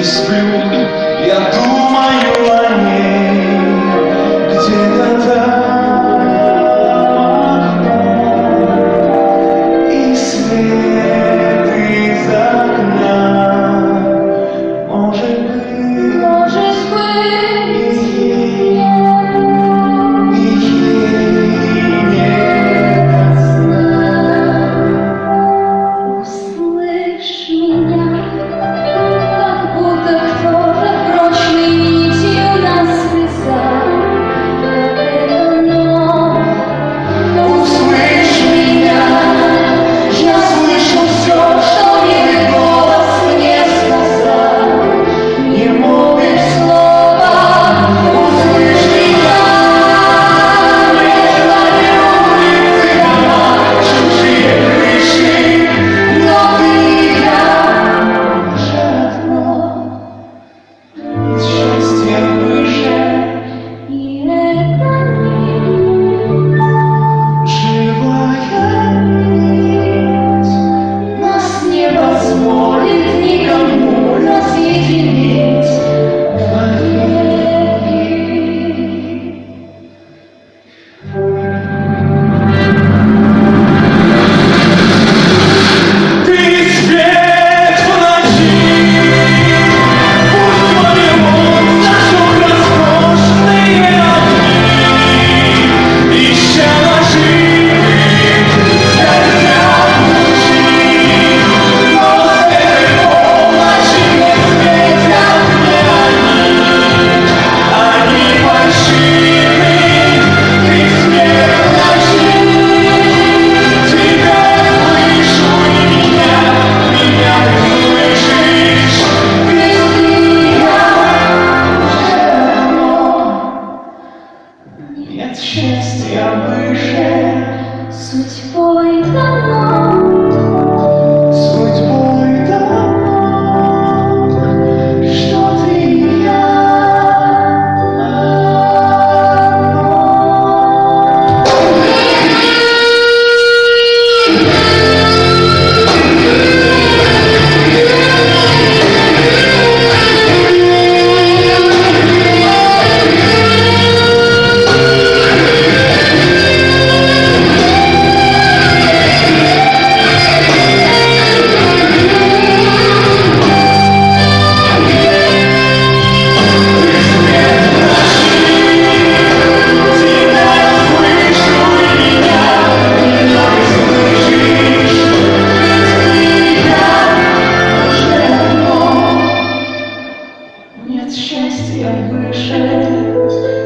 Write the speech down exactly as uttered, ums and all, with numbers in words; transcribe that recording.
сплю, я думаю о ней где-то там, и свет из окна, может быть, Может быть, и ей, и ей не до сна. услышь меня, как будто кто-то прочной нитью нас связал. Это ночь. Услышь меня, я слышу все, что мне голос мне сказал. Не молвишь слова, услышь меня. Между улицы дома, чужие крыши, но ты и я уже одно. Из счастья выше И это живая нить нас не позволит никому разъединить навеки. Ты свет в ночи, пусть полилось зажег роскошные огни, ища наживы, скользят лучи, но с этой полночи не светят мне они. Они фальшивы, ты свет в ночи, тебя слышу и меня, меня ты слышишь, ты и я уже одно. Нет счастья выше, судьбой дано. судьбой дано, что ты и я нет счастья выше.